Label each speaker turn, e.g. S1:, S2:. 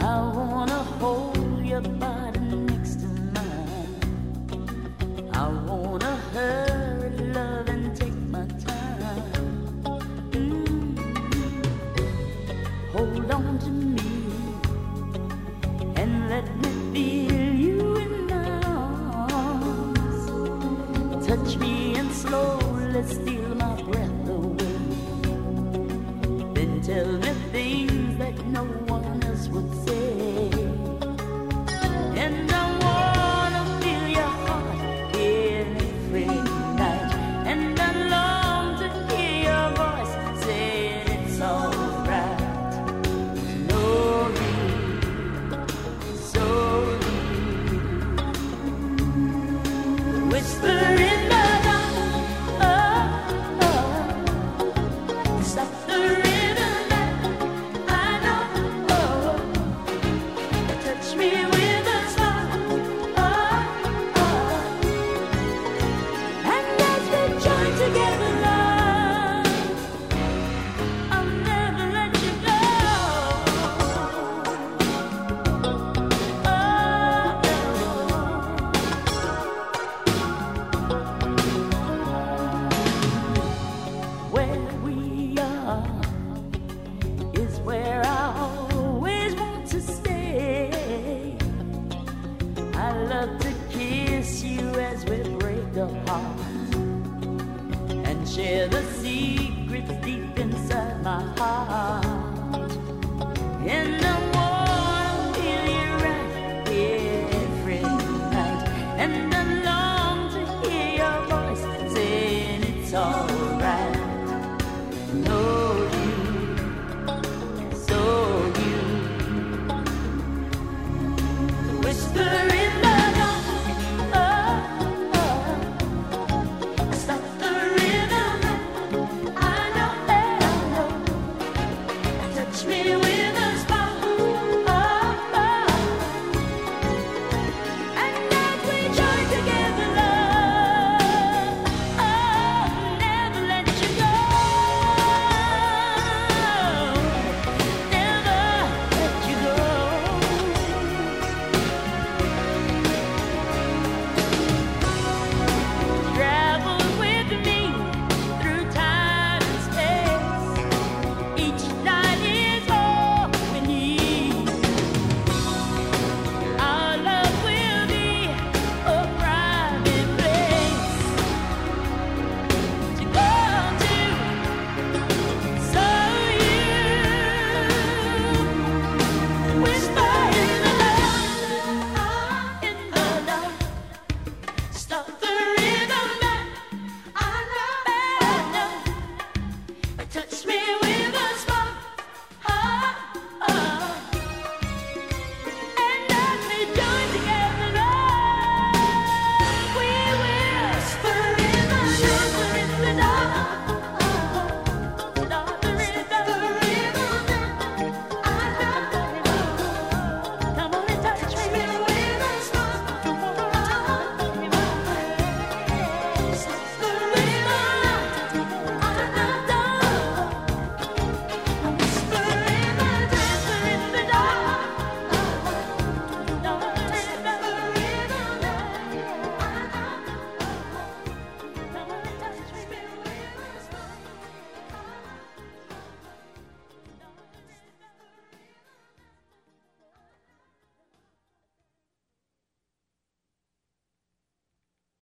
S1: I wanna hold your body next to mine. I wanna hurry, love, and take my time. Hold on to me and let me feel you in my arms. Touch me and slowly steal my breath away. Then tell me things that no one else would say.